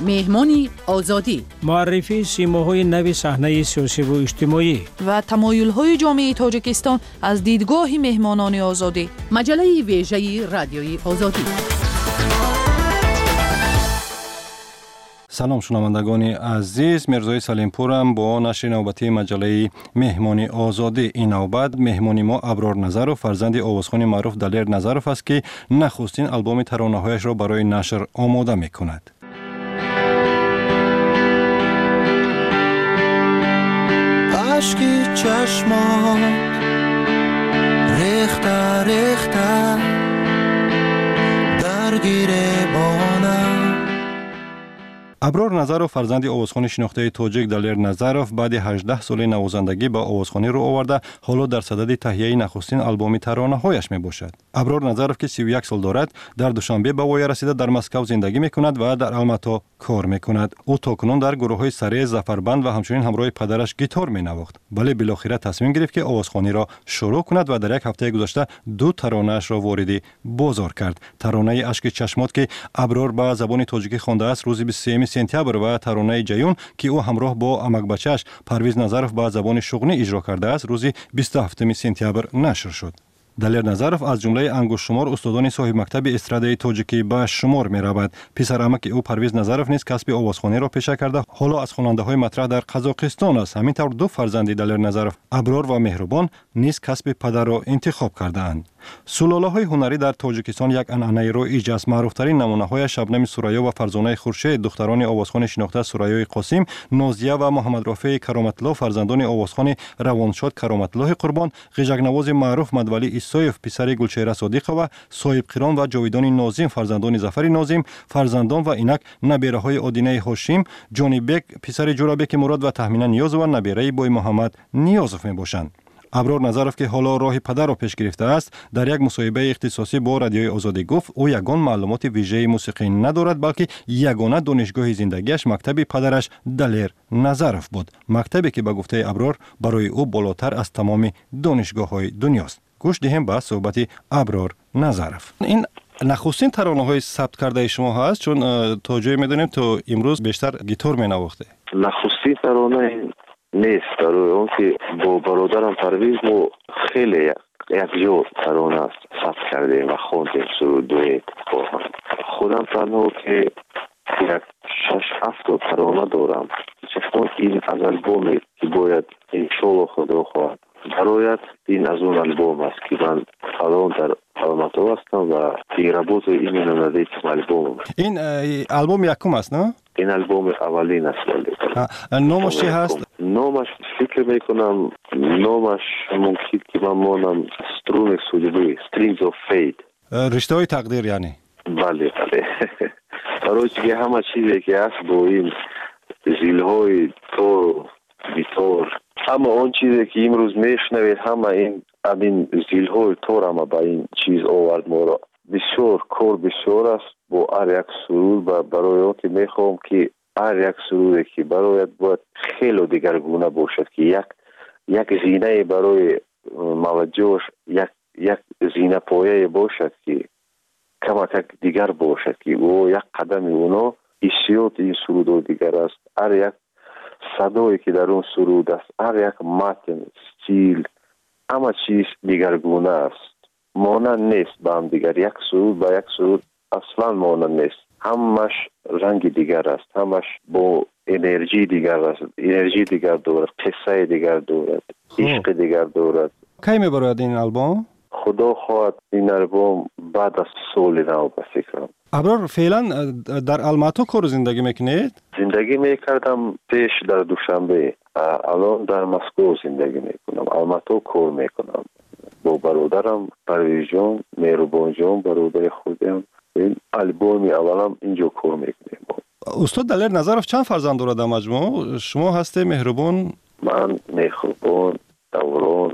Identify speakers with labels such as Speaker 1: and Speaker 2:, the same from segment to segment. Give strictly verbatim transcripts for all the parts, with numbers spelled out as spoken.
Speaker 1: مهمانی آزادی،
Speaker 2: معرفی سیماهای نو صحنه سیاسی و اجتماعی
Speaker 3: و تمایل‌های جامعه تاجیکستان از دیدگاه مهمانان آزادی.
Speaker 1: مجله ویژه رادیوی آزادی.
Speaker 4: سلام شنوندگان عزیز، مرزای سلیمپورم با نشر نوبتی مجله مهمانی آزادی. این نوبت مهمانی ما ابرار نظرов فرزند آوازخوان معروف دلیر نظرов است که نخستین آلبوم ترانه‌هایش را برای نشر آماده می‌کند.
Speaker 5: اشکی چشمات ریخته ریخته درگیر بانم.
Speaker 4: ابرار نظرов فرزند آوازخوان شناخته تاجیک دلیر نظرов بعد هجده سال نوازندگی با آوازخوانی رو آورده، حالا در صدد تهیه نخستین آلبوم ترانه‌هایش میباشد. ابرار نظرов که سی و یک سال دارد، در دوشنبه به وای رسیده در مسکو زندگی میکند و در الماتا کار میکند. او تاکنون در گروه‌های سره زفربند و همچنین همراه پدرش گیتار مینواخت. ولی بالاخره تصمیم گرفت که آوازخوانی را شروع کند و در یک هفته گذشته دو ترانه‌اش را وارد بازار کرد. ترانه اشک چشمات که ابرار به زبان تاجیکی خوانده است روز بیست و سوم سپتامبر و ترانه جیون که او همراه با امک بچه‌اش پرویز نظرов به زبان شغنی اجرا کرده است روز بیست و هفتم سپتامبر نشر شد. دلیر نظرов از جمله انگشت شمار استادان صاحب مکتب استرادای تاجیکی به شمار می رود. پسر عمک او پرویز نظرов نیز کسب آوازخوانی را پیشه کرده، حالا از خواننده های مطرح در قزاقستان است. همینطور دو فرزند دلیر نظرov ابرار و مهربان نیز کسب پدر را انتخاب کرده اند. سلاله های هنری در تاجیکستان یک عنعنه رایج است. معروفترین نمونه های شبنم سوریا و فرزانه خورشید دختران آوازخوان شناخته سوریای قاسم، نازیه و محمد رافع کرامت الله فرزندان آوازخوان روانشاد کرامت الله قربان، غیژک نواز معروف مدولی ایسایف پسر گلچهره صادقه و صاحب قران و جاویدان ناظم فرزندان ظفر ناظم، فرزندان و اینک نبیره های آدینه هاشم، جانی بک پسر جورابک مراد و تهمینه نیاز و نبیره بوی محمد نیازف میباشند. ابرار نظرov که حالا راه پدر را پیش گرفته است، در یک مصاحبه اختصاصی با رادیوی آزادی گفت او یگان معلومات ویژه موسیقی ندارد، بلکه یگانه دانشگاه زندگیش مکتب پدرش دلیر نظرov بود، مکتبی که به گفته ابرار برای او بالاتر از تمام دانشگاه‌های دنیاست. گوش دهیم به صحبت ابرار نظرov. این نخستین ترانه‌های ثبت کرده شما هست، چون تا جایی می‌دونیم تو امروز بیشتر گیتار می‌نواخته.
Speaker 6: نخستین ترانه نیست، برای اون که با برادرم پرویز ما خیلی یک جو ترانه ثبت کردیم و خوندیم سرودوی با هم. خودم تنها که یک شش هفت ترانه دارم، چون این از البومی که باید انشالله خدا خواهد برایت این از اون البوم است که من الان در الماتا هستم و پیرابوت این نمده البوم.
Speaker 4: این البوم یکم است نه؟
Speaker 6: این البوم اولین است.
Speaker 4: نامش چی هست؟
Speaker 6: نامش فکر میکنم نامش ممکن که من مانم سترون سولیبی Strings of Fate،
Speaker 4: رشته های تقدیر یعنی.
Speaker 6: بله بله. برای که همه چیزی که هست با این زیلهای تور بیتور، همه اون چیزی که امروز میشنوید همه این این زیلهای تور همه با این چیز آورد ما را. بسیار کار بسیار است با هر یک سرود و برای اون که میخوام که هر یک سرودی که برایت باید خیلی دیگرگونه باشد که یک یک زینه برای موجهش یک یک زینه پایه باشد که کمک دیگر باشد که او یک قدم اونا حسیات این سرود دیگر است. هر یک صدایی که در اون سرود است، هر یک متن، استیل، همه چیز دیگرگونه است، مانند نیست با هم دیگر. یک سرود با یک سرود اصلا مانند نیست، همش رنگ دیگر است، همش با انرژی دیگر است، انرژی دیگر دارد، قصه دیگر دارد، عشق دیگر دارد.
Speaker 4: کی میبرد این آلبوم؟
Speaker 6: خدا خواهد این آلبوم بعد از سال نو به فکرم.
Speaker 4: ابرار فعلا در الماتا کار زندگی میکنید؟
Speaker 6: زندگی میکردم پیش در دوشنبه، الان در مسکو زندگی میکنم. الماتا کار میکنم با برادرم پرویز جان، مهربان جان برادر خودم. این البومی اولم اینجا کار میکنیم.
Speaker 4: استاد دلیر نظرov چند فرزند دارد در مجموع؟ شما هسته مهربان؟
Speaker 6: من مهربان، دوران،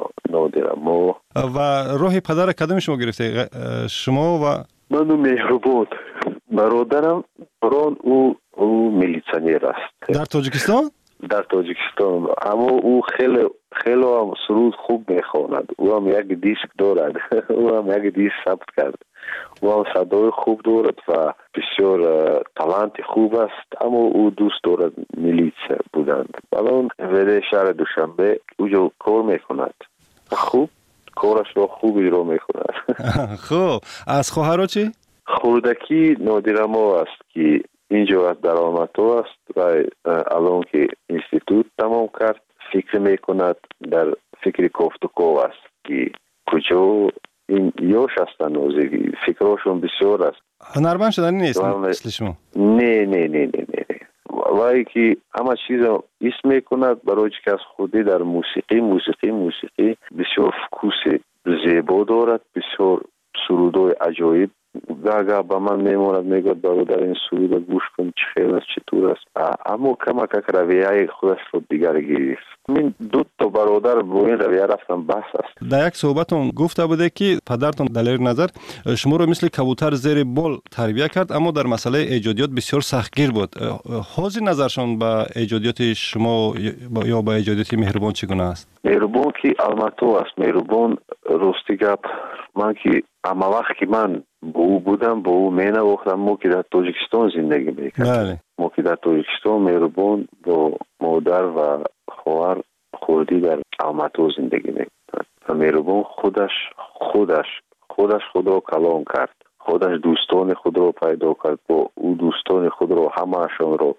Speaker 6: نادرما.
Speaker 4: و راه پدر کدام شما گرفته؟ شما و
Speaker 6: من مهربان. برادرم بران او او میلیسیونر است
Speaker 4: در تاجیکستان.
Speaker 6: در تاجیکستان اما او خیلی خیلی هم سرود خوب میخواند. او هم یک دیسک دارد. او هم یک دیسک ثبت کرد. و صدای خوب دارد و بسیار تالنت خوب است، اما او دوست دارد میلیس بودند. الان ولی شهر دوشنبه اونجا کار میکند، خوب کارش را خوب اجرا میکند.
Speaker 4: خب از خواهرها چی؟
Speaker 6: خوردکی نادرما است که اینجا از درآمدها است و الان که اینستیتوت تمام کرد فکر میکند، در فکر کوفتکو است که کجا این یوش هستن نوزگی فکرشون بسیار است.
Speaker 4: هنرمند شدنی نیست مثل شما؟
Speaker 6: نه نه نه نه نه وای که همه چیز اسم میکند برای که از خودی در موسیقی موسیقی موسیقی بسیار فکوس زیبا دارد، بسیار سرودای عجایب گاگا با من میموند میگوید برادر این سرود گوش کن چه خیلی است چطور است، اما کمک رویه خودش رو دیگر گرفت. من دو تا برادر با این رویه رفتم بحث است.
Speaker 4: در یک صحبتون گفته بوده که پدرتون دلیر نظر شما رو مثل کبوتر زیر بال تربیت کرد، اما در مسئله ایجادیات بسیار سختگیر بود. حاضر نظرشون به ایجادیات شما یا به ایجادیات مهربان چگونه است؟
Speaker 6: مهربان که الماتو است. مهربان راستی گپ من که اما وقت که من با او بودم با او مینه وقتم ما که در تاجیکستان زندگی میکردم، ما که در تاجیکستان مهربان با مادر و خواهر خوردی در الماتو زندگی میکردن و مهربان خودش خودش خودش خود را کلان کرد، خودش دوستان خود را پیدا کرد، با او دوستان خود را همهشان را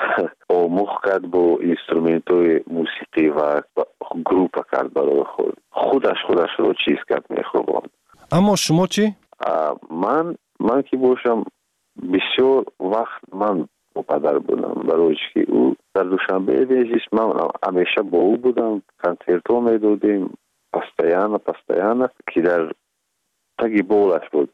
Speaker 6: آموخت کرد با اینسترومنت های موسیقی و گروپ کرد برای خود، خودش خودش را چیز کرد مهربان.
Speaker 4: اما شما چی؟
Speaker 6: من من که باشم بسیار وقت من با پدر بودم برای که او در دوشنبه بیزیست من همیشه با او بودم، کنسرتو میدادیم پستیانه پستیانه که در تگی بولش بود.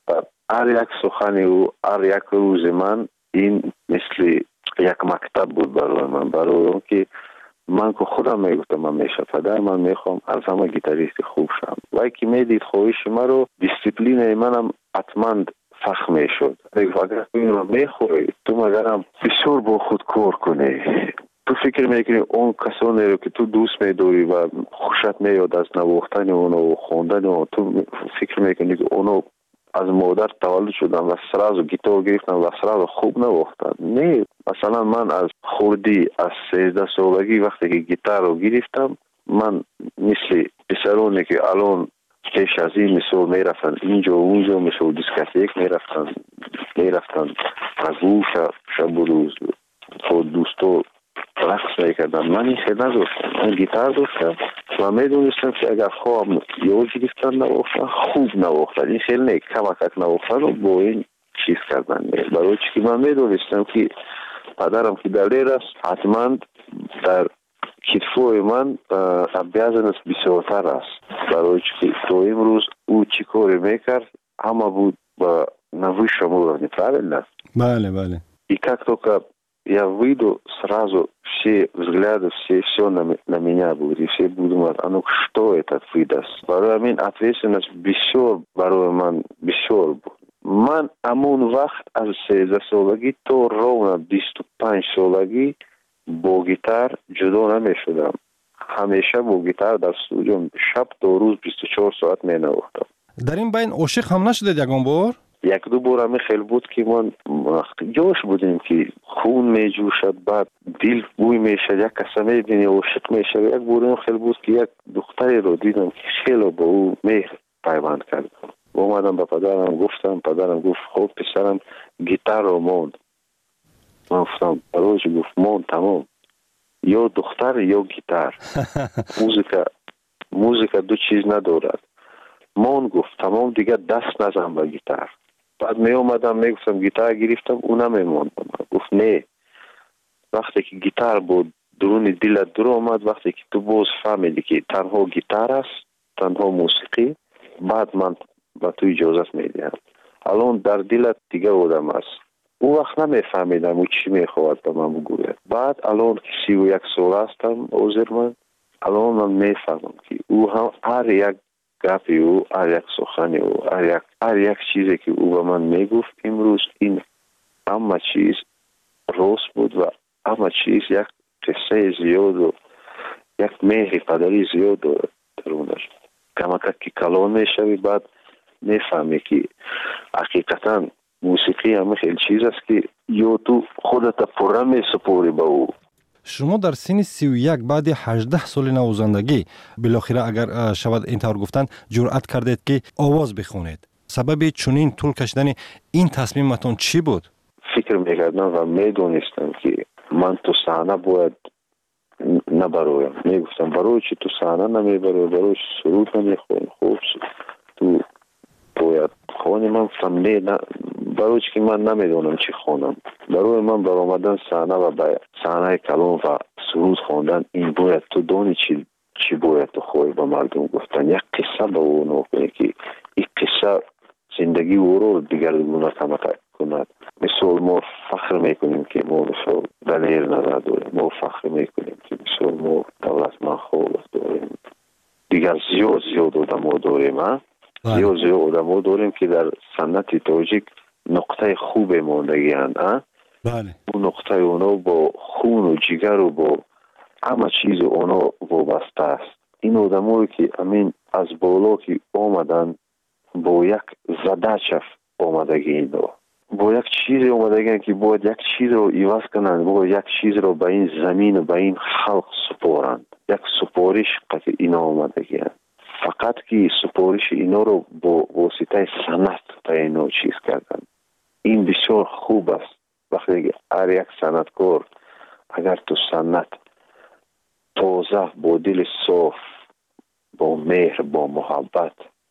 Speaker 6: هر یک سخن او هر یک روز من این مثل یک مکتب بود برای من، برای اون که من که خودم میگفتم همیشه پدر من میخوام از همه گیتاریست خوب شم و که میدید خواهش من رو دیسیپلین منم حتما فخ میشد. اگر این رو میخوری تو مگرم بسیار با خود کار کنی، تو فکر میکنی اون کسانی رو که تو دوست میداری و خوشت میاد از نواختن اونو و خوندن اونو، تو فکر میکنی که اونو از مادر تولد شدن و سراز گیتار گرفتن و سراز خوب نواختن. نه، مثلا من از خوردی از سیزده سالگی وقتی که گیتار رو گرفتم من مثل پسرانی که الان پیش از این مثل میرفتن اینجا و اونجا مثل دیسکاتیک میرفتن میرفتن رگو شب و روز خود دوستو رقص میکردن، من این خیلی نداشتم. من گیتار داشتم و میدونستم که اگر خواهم یاد گرفتن نواختن خوب نواختن، این خیلی نه کمکک نواختن رو با این چیز کردن. برای چی که من میدونستم که پدرم که دلیر است حتما در کتفوی من بیازنس بسیارتر است، برای چی که تو امروز او چی کاری میکرد همه بود با نوی شما неправильно.
Speaker 4: Бale, бale.
Speaker 6: И как только я выйду, сразу все взгляды, все, все на, на меня будут, и все будут думать, а ну что это выдаст? Барой мен ответственность бисёр, барой ман бисёр буд. Ман амон вақт аз сездах солагӣ то ровно бисту панҷ солагӣ бо гитар ҷудо намешудам. ҳамеша бо гитар дар студио шаб то рӯз бисту чор соат менавохтам.
Speaker 4: дар ин байн ошиқ ҳам нашудед ягон бор?
Speaker 6: یک دو بار همی خیلی بود که من جوش بودیم که خون می جوشد، بعد دل بوی می شد، یک کسی می بینی عاشق می شد. یک بار خیلی بود که یک دختری رو دیدم که خیلی با او مهر پیوند کرد. اومدم به پدرم گفتم، پدرم گفت خب پسرم گیتار رو موند. من گفتم برایش گفت موند تمام، یا دختر یا گیتار. موزیکا موزیکا دو چیز ندارد. موند گفت تمام دیگه دست نزن به گیتار. بعد می اومدم می گفتم گیتار گرفتم اونم می موندم. گفت نه، وقتی که گیتار بود درون دلت در اومد، وقتی که تو باز فهمیدی که تنها گیتار است، تنها موسیقی، بعد من با تو اجازت میدم. الان در دلت دیگه آدم است. او وقت نمیفهمیدم او چی میخواد به من بگوید. بعد الان که سی و یک سال هستم عذر من، الان من میفهمم که او هم هر یک گپی او، هر یک سخنی او، هر یک هر یک چیزی که او به من میگفت امروز این همه چیز راست بود و همه چیز یک قصه زیاد و یک مهر پدری زیاد درونش. کمک که کلان میشوی، بعد میفهمی که حقیقتا موسیقی همه خیلی چیز است که یا تو خودت پره میسپوری به او.
Speaker 4: شما در سن سی و یک بعد هجده سال نوازندگی بالاخره اگر شود اینطور گفتن جرأت کردید که آواز بخونید. سبب چنین طول کشیدن این تصمیمتون چی بود؟
Speaker 6: فکر میکردم و میدونستم که من تو صحنه باید نبرویم. میگفتم برای چی تو صحنه نمیبروی، برای چی سرود نمیخونی، خوب تو باید خونی. من گفتم نه نه، برای چی که من نمیدونم چی خونم. برای من بر آمدن صحنه و به صحنه کلام و سرود خوندن این باید تو دونی چی چی باید تو خوی به مردم گفتن. یک قصه به او نکنی که این قصه زندگی او رو دیگرگونه کند. مثل ما فخر میکنیم که ما مثل دلیر نظر داریم، ما فخر میکنیم که مثل ما دولتمند خالص داریم، دیگر زیاد زیاد آدم ها داریم ها؟ زیاد زیاد آدم ها داریم که در سنت تاجیک نقطه خوب ماندگی هست ها؟
Speaker 4: بله.
Speaker 6: اون نقطه اونا با خون و جگر و با همه چیز اونا وابسته است. این آدم هایی که امین از بالا که آمدن با یک زده چف آمدگی اینا، با یک چیز اومدگن که باید یک چیز رو ایواز کنند، باید یک چیز رو به این زمین و به این خلق سپارند. یک سپارش که اینا اومدگی هست. فقط که سپارش اینا رو با واسطه سنت تا اینا چیز کردن. این بسیار خوب است. وقتی هر یک سنتکار اگر تو سنت تازه با دل صاف، با مهر، با محبت،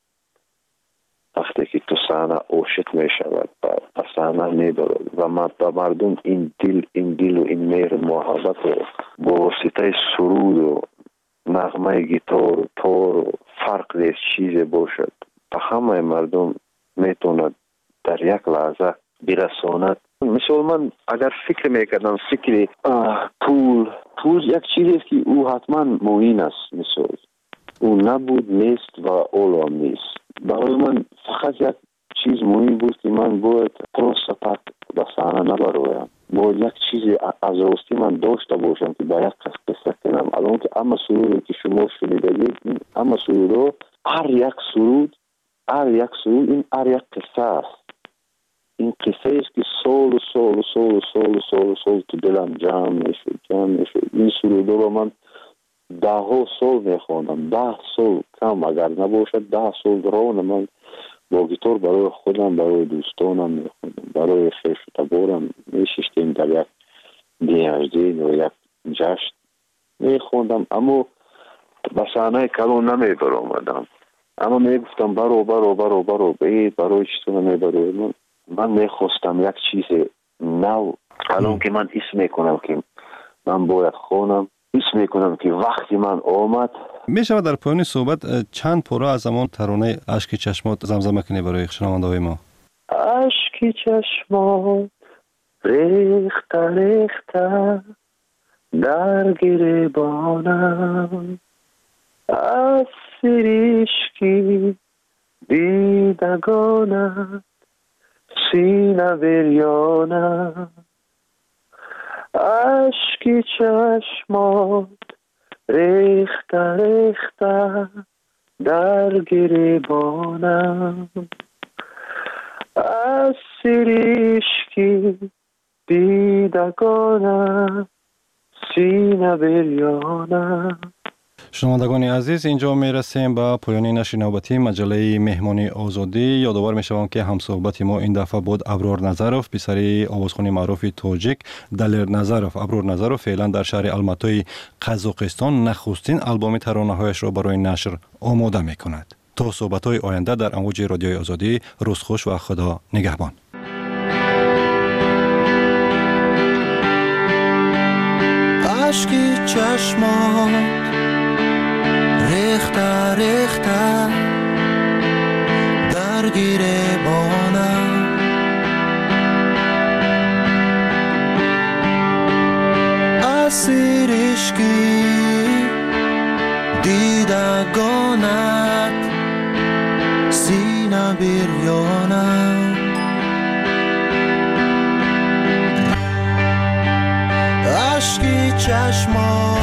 Speaker 6: وقتی که تو صحنه عاشق می شود و صحنه می برد و مردم این دل این دل و این مهر محبت رو با واسطه سرود و نغمه گیتار و تار و فرق نیست چیز باشد تا همه مردم میتوند در یک لحظه برساند. مثل من اگر فکر میکردم فکر پول پول یک چیزی است که او حتما معین است. مثل او نبود نیست و اولو نیست. برای من فقط یک چیز مهم بود که من باید پروستاپک به صحنه نبرویم. باید یک چیز از راستی من داشته باشم که با یک کس قصه کنم. الان که اما سرودی که شما شنیدید، اما سرود هر یک سرود هر یک سرود این هر یک قصه است. این قصه است که سال و سال و سال و سال و سال و سال تو دلم جمع میشه جمع میشه. این سرود رو من ده ها سال میخوانم، ده سال کم اگر نباشد ده سال ران من با گیتار برای خودم، برای دوستانم میخوانم، برای خیش و تبارم میششتیم در یک دیهجدین و یک جشن میخوندم. اما به صحنه کلان نمیبر آمدم. اما میگفتم برو برو برو برو بید برای چیزو نمیبرو. من, من میخواستم یک چیز نو. الان که من اسم میکنم که من باید خونم، اسم میکنم که وقتی من آمد.
Speaker 4: می شود در پایان صحبت چند پاره از زمان ترانه اشک چشمات زمزمه کنی برای شنونده های ما؟
Speaker 6: اشک چشمات ریخته ریخته در گریبانم، از سریشکی دیدگانم سینه بریانم. اشکی چشمات ریخته ریخته در گریبانم، از سریشکی دیدگانم سینه بریانم.
Speaker 4: شنوندگان عزیز، اینجا می رسیم به پایان نشر نوبتی مجله مهمانی آزادی. یادآور می شوم که همصحبت ما این دفعه بود ابرار نظروف، پسر آوازخوان معروف تاجیک دلیر نظروف. ابرار نظروف فعلا در شهر الماتای قزاقستان نخستین آلبوم ترانه‌هایش را برای نشر آماده می کند. تا صحبت های آینده در امواج رادیوی آزادی، روز خوش و خدا نگهبان.
Speaker 5: اشکی چشمات ریخته ریخته در گریبانم، از سریشکی دیدگانت سینه بریانم. اشکی چشمات